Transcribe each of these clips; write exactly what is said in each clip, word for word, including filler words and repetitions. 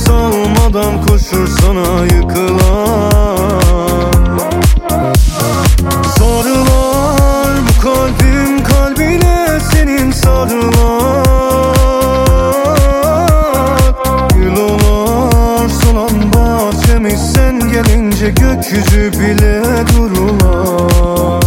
nefes almadan koşur sana yıkılan. Sarılar bu kalbim kalbine senin sarılar. Gül olar solan bahçemiz sen gelince gökyüzü bile durular.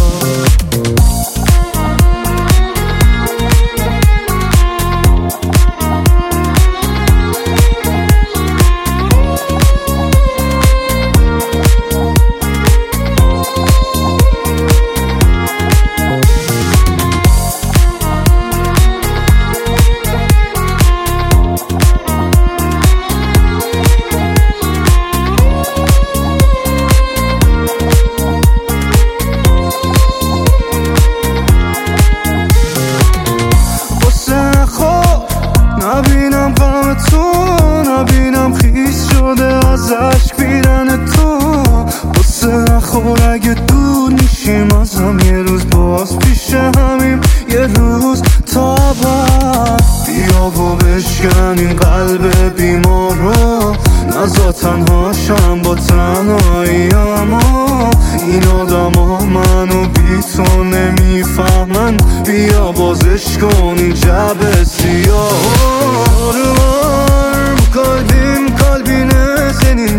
نبینم غم تو، نبینم خیس شده از عشق بیرن تو. بسه نخور اگه دور میشیم ازم یه روز باز پیش همیم یه روز تا بعد. بیا و بشکن این قلب بیمار رو، نزا تنهاشم با تنهایی. اما این آدم ها منو بی تو نمیفهمن، بیا بازش کن این جبه سیاه. Sarılar bu kalbim kalbine senin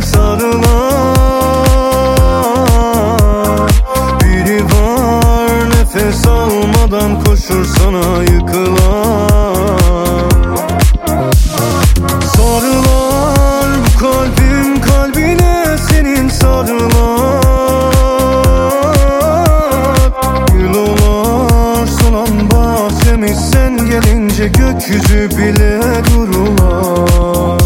sarılar. Biri var nefes almadan koşur sana yıkılan. Sarılar bu kalbim kalbine senin sarılar. Gül olar solan bahçemiz sen gelince gökyüzü bile durular.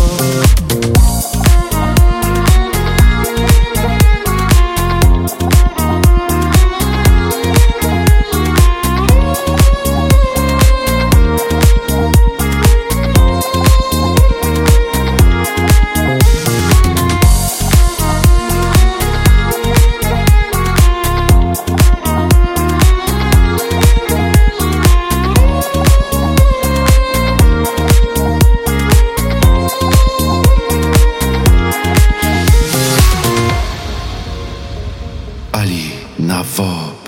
Ali Navo.